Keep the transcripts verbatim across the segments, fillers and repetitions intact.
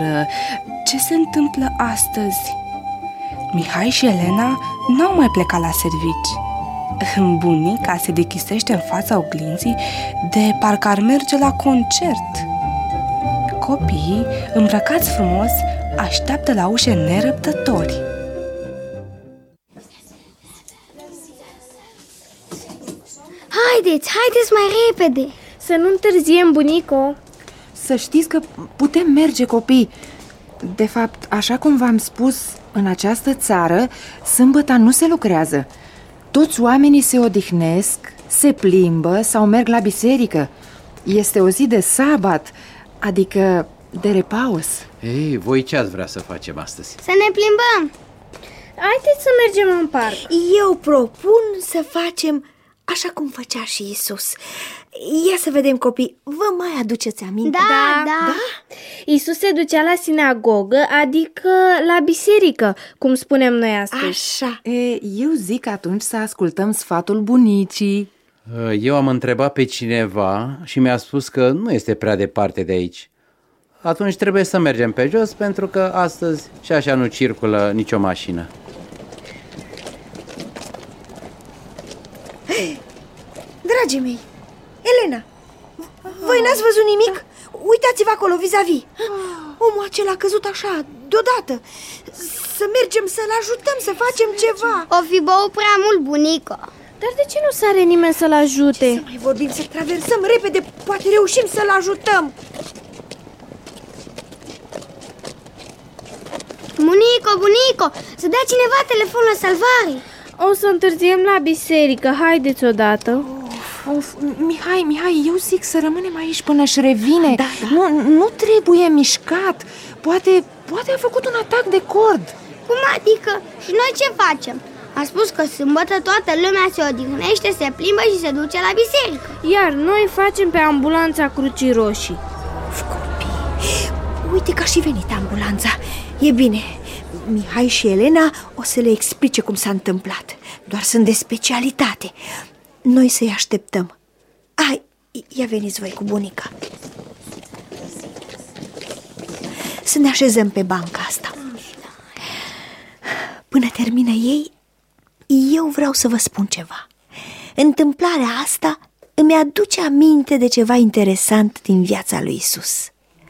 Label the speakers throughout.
Speaker 1: ce se întâmplă astăzi? Mihai și Elena n-au mai plecat la servici. Bunica se dechisește în fața oglinzii de parcă ar merge la concert. Copiii, îmbrăcați frumos, așteaptă la ușă nerăbdători.
Speaker 2: Haideți, haideți mai repede!
Speaker 3: Să nu întârziem, bunico.
Speaker 4: Să știți că putem merge, copii. De fapt, așa cum v-am spus, în această țară, sâmbăta nu se lucrează. Toți oamenii se odihnesc, se plimbă sau merg la biserică. Este o zi de sabat, adică de repaus.
Speaker 5: Ei, voi ce ați vrea să facem astăzi?
Speaker 2: Să ne plimbăm!
Speaker 3: Haideți să mergem în parc.
Speaker 6: Eu propun să facem așa cum făcea și Iisus. Ia să vedem, copii, vă mai aduceți aminte?
Speaker 2: Da,
Speaker 3: Da,
Speaker 2: da,
Speaker 6: da?
Speaker 3: Iisus se ducea la sinagogă, adică la biserică, cum spunem noi astăzi.
Speaker 6: Așa.
Speaker 4: E, eu zic atunci să ascultăm sfatul bunicii.
Speaker 5: Eu am întrebat pe cineva și mi-a spus că nu este prea departe de aici. Atunci trebuie să mergem pe jos, pentru că astăzi și așa nu circulă nicio mașină.
Speaker 6: Dragii mei, Elena, voi n-ați văzut nimic? Uitați-vă acolo, vis-a-vis. Omul acela a căzut așa, deodată. Să mergem să-l ajutăm, să facem ceva.
Speaker 2: O fi băut prea mult, bunico.
Speaker 3: Dar de ce nu sare nimeni să-l ajute?
Speaker 6: Să mai vorbim, să traversăm repede, poate reușim să-l ajutăm.
Speaker 2: Bunico, bunico, să dea cineva telefon la salvare.
Speaker 3: O să întârziem la biserică, haideți odată.
Speaker 4: Of, Mihai, Mihai, eu zic să rămânem aici până își revine.
Speaker 6: Da, da.
Speaker 4: Nu, nu trebuie mișcat. Poate, poate a făcut un atac de cord.
Speaker 2: Cum adică? Și noi ce facem? A spus că sâmbătă toată lumea se odihnește, se plimbă și se duce la biserică.
Speaker 3: Iar noi facem pe ambulanța Crucii Roșii.
Speaker 6: Uf, copii, uite că a și venit ambulanța. E bine, Mihai și Elena o să le explice cum s-a întâmplat. Doar sunt de specialitate. Noi să-i așteptăm. Hai, ia veniți voi cu bunica. Să ne așezăm pe banca asta. Până termină ei, eu vreau să vă spun ceva. Întâmplarea asta îmi aduce aminte de ceva interesant din viața lui Isus.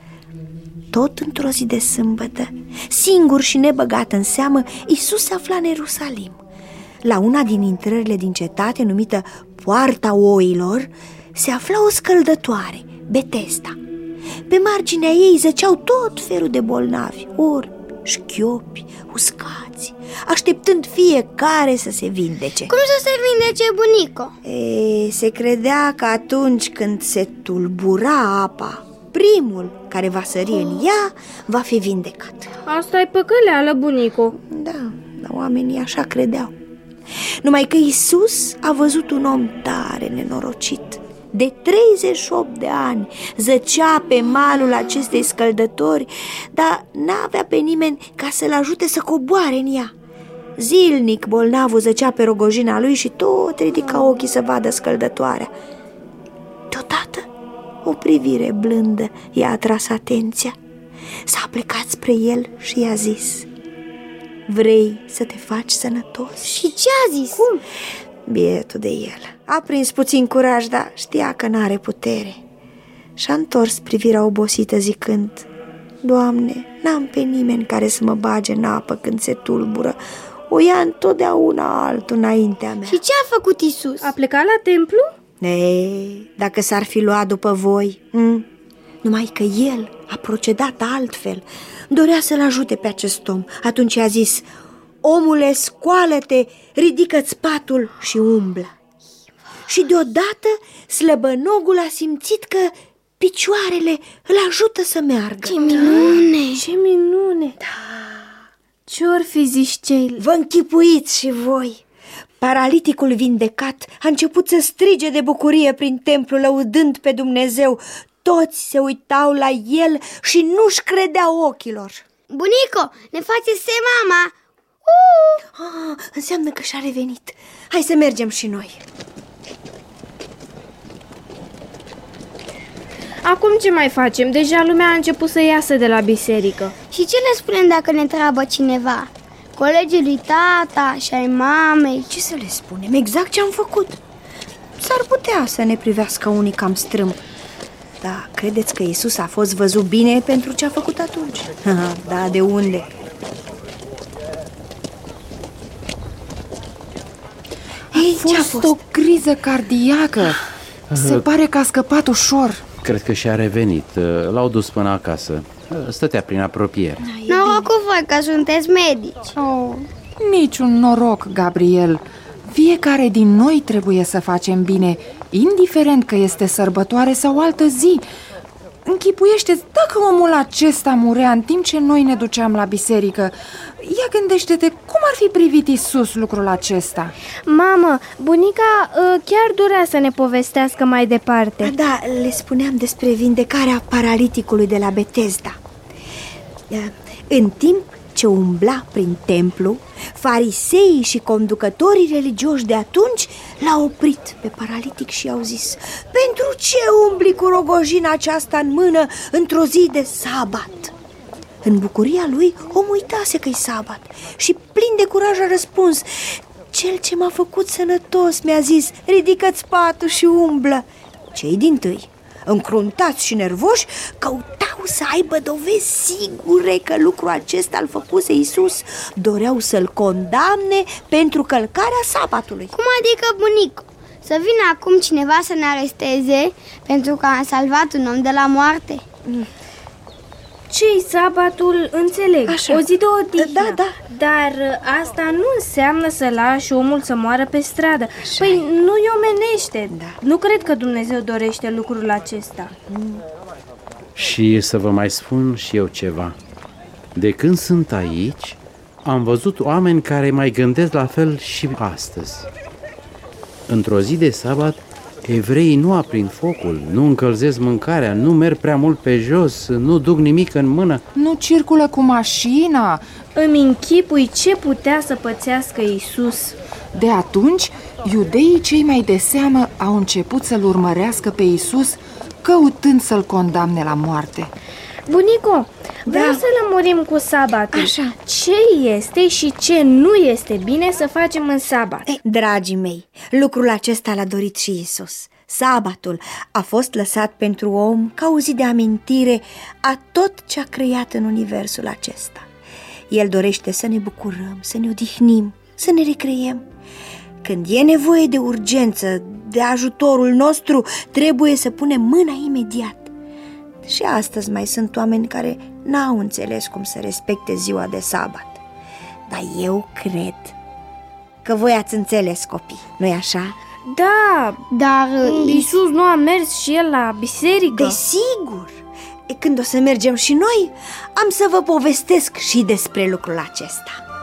Speaker 6: Tot într-o zi de sâmbătă, singur și nebăgat în seamă, Isus se afla în Ierusalim. La una din intrările din cetate, numită Poarta Oilor, se afla o scăldătoare, Betesda. Pe marginea ei zăceau tot felul de bolnavi, orbi, șchiopi, uscați, așteptând fiecare să se vindece.
Speaker 2: Cum să se vindece, bunico?
Speaker 6: E, se credea că atunci când se tulbura apa, primul care va sări în ea va fi vindecat.
Speaker 3: Asta e păcăleală, bunico.
Speaker 6: Da, dar oamenii așa credeau. Numai că Iisus a văzut un om tare nenorocit. De treizeci și opt de ani zăcea pe malul acestei scăldători, dar n-avea pe nimeni ca să-l ajute să coboare în ea. Zilnic bolnavul zăcea pe rogojina lui și tot ridica ochii să vadă scăldătoarea. Deodată o privire blândă i-a atras atenția. S-a plecat spre el și i-a zis: vrei să te faci sănătos?
Speaker 2: Și ce a zis?
Speaker 6: Cum? Bietul de el a prins puțin curaj, dar știa că n-are putere. Și-a întors privirea obosită zicând: Doamne, n-am pe nimeni care să mă bage în apă când se tulbură. O ia întotdeauna altul înaintea mea.
Speaker 2: Și ce a făcut Isus?
Speaker 3: A plecat la templu?
Speaker 6: Ei, dacă s-ar fi luat după voi, hm? Numai că el a procedat altfel. Dorea să-l ajute pe acest om. Atunci a zis: omule, scoală-te, ridică-ți patul și umblă. Și deodată slăbănogul a simțit că picioarele îl ajută să meargă.
Speaker 2: Ce minune!
Speaker 3: Ce minune! Da. Ce-or fi zis cei?
Speaker 6: Vă închipuiți și voi. Paraliticul vindecat a început să strige de bucurie prin templu, lăudând pe Dumnezeu. Toți se uitau la el și nu-și credeau ochilor.
Speaker 2: Bunico, ne face se mama! Uh!
Speaker 6: Ah, înseamnă că și-a revenit. Hai să mergem și noi.
Speaker 3: Acum ce mai facem? Deja lumea a început să iasă de la biserică.
Speaker 2: Și ce le spunem dacă ne întreabă cineva? Colegii lui tata și ai mamei?
Speaker 6: Ce să le spunem? Exact ce am făcut. S-ar putea să ne privească unii cam strâmb. Da, credeți că Iisus a fost văzut bine pentru ce a făcut atunci? Da, de unde?
Speaker 4: Ei, a fost, fost o criză cardiacă. Se pare că a scăpat ușor.
Speaker 5: Cred că și-a revenit. L-au dus până acasă. Stătea prin apropiere.
Speaker 2: Noroc cu voi că sunteți medici.
Speaker 4: Oh, niciun noroc, Gabriel. Fiecare din noi trebuie să facem bine, indiferent că este sărbătoare sau altă zi. Închipuiește-ți, dacă omul acesta murea în timp ce noi ne duceam la biserică, ia gândește-te cum ar fi privit Iisus lucrul acesta.
Speaker 3: Mamă, bunica uh, chiar dorea să ne povestească mai departe.
Speaker 6: Da, le spuneam despre vindecarea paraliticului de la Betesda. În timp ce umbla prin templu, fariseii și conducătorii religioși de atunci l-au oprit pe paralitic și i-au zis: pentru ce umbli cu rogojina aceasta în mână într-o zi de sabat? În bucuria lui, omul uitase că-i sabat și plin de curaj a răspuns: cel ce m-a făcut sănătos mi-a zis: ridică-ți patul și umblă. Cei dintâi, încruntați și nervoși, căutau să aibă dovezi sigure că lucrul acesta îl făcuse Iisus. Doreau să-l condamne pentru călcarea sabatului.
Speaker 2: Cum adică, bunicu? Să vină acum cineva să ne aresteze pentru că am salvat un om de la moarte?
Speaker 3: Ce-i sabatul, înțeleg,
Speaker 6: Așa.
Speaker 3: O zi de odihnă.
Speaker 6: Da, da.
Speaker 3: Dar asta nu înseamnă să lași omul să moară pe stradă. Așa. Păi nu-i omenește.
Speaker 6: Da.
Speaker 3: Nu cred că Dumnezeu dorește lucrul acesta.
Speaker 6: Mm.
Speaker 5: Și să vă mai spun și eu ceva. De când sunt aici, am văzut oameni care mai gândesc la fel și astăzi. Într-o zi de sabat, evreii nu aprind focul, nu încălzesc mâncarea, nu merg prea mult pe jos, nu duc nimic în mână.
Speaker 4: Nu circulă cu mașina.
Speaker 3: Îmi închipui ce putea să pățească Iisus.
Speaker 4: De atunci, iudeii cei mai de seamă au început să-l urmărească pe Iisus, căutând să-l condamne la moarte.
Speaker 3: Bunico, vreau
Speaker 6: Da.
Speaker 3: să lămurim cu sabatul.
Speaker 6: Așa.
Speaker 3: Ce este și ce nu este bine să facem în sabat?
Speaker 6: Ei, dragii mei, lucrul acesta l-a dorit și Iisus. Sabatul a fost lăsat pentru om ca o zi de amintire a tot ce a creat în universul acesta. El dorește să ne bucurăm, să ne odihnim, să ne recreiem. Când e nevoie de urgență, de ajutorul nostru, trebuie să punem mâna imediat. Și astăzi mai sunt oameni care n-au înțeles cum să respecte ziua de sabat. Dar eu cred că voi ați înțeles, copii, nu-i așa?
Speaker 3: Da,
Speaker 2: Dar
Speaker 3: Iisus nu a mers și el la biserică?
Speaker 6: Desigur! E, când o să mergem și noi, am să vă povestesc și despre lucrul acesta.